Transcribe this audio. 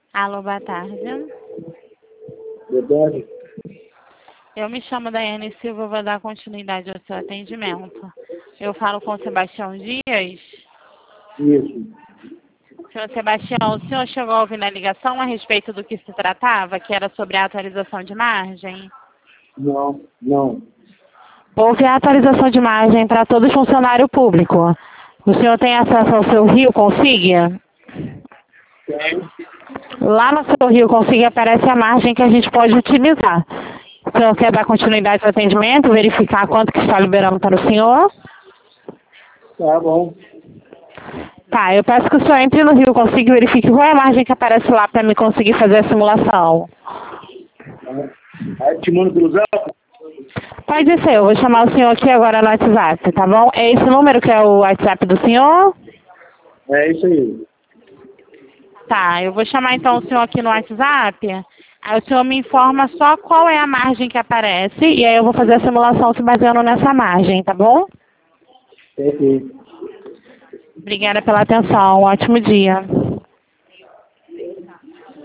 Alô, boa tarde. Boa tarde. Eu me chamo Daiane Silva, vou dar continuidade ao seu atendimento. Eu falo com o Sebastião Dias. Isso. Senhor Sebastião, o senhor chegou a ouvir na ligação a respeito do que se tratava, que era sobre a atualização de margem? Não. Houve a atualização de margem para todo funcionário público. O senhor tem acesso ao seu Rio Consiga? Tem. Lá no seu Rio Consiga aparece a margem que a gente pode utilizar. O senhor quer dar continuidade ao atendimento, verificar quanto que está liberando para o senhor? Tá bom. Tá, eu peço que o senhor entre no Rio Consiga e verifique qual é a margem que aparece lá para me conseguir fazer a simulação. Aí te mando pelo zap? Pode ser, eu vou chamar o senhor aqui agora no WhatsApp, tá bom? É esse número que é o WhatsApp do senhor? É isso aí. Tá, eu vou chamar então o senhor aqui no WhatsApp. Aí o senhor me informa só qual é a margem que aparece e aí eu vou fazer a simulação se baseando nessa margem, tá bom? Perfeito. Obrigada pela atenção, um ótimo dia.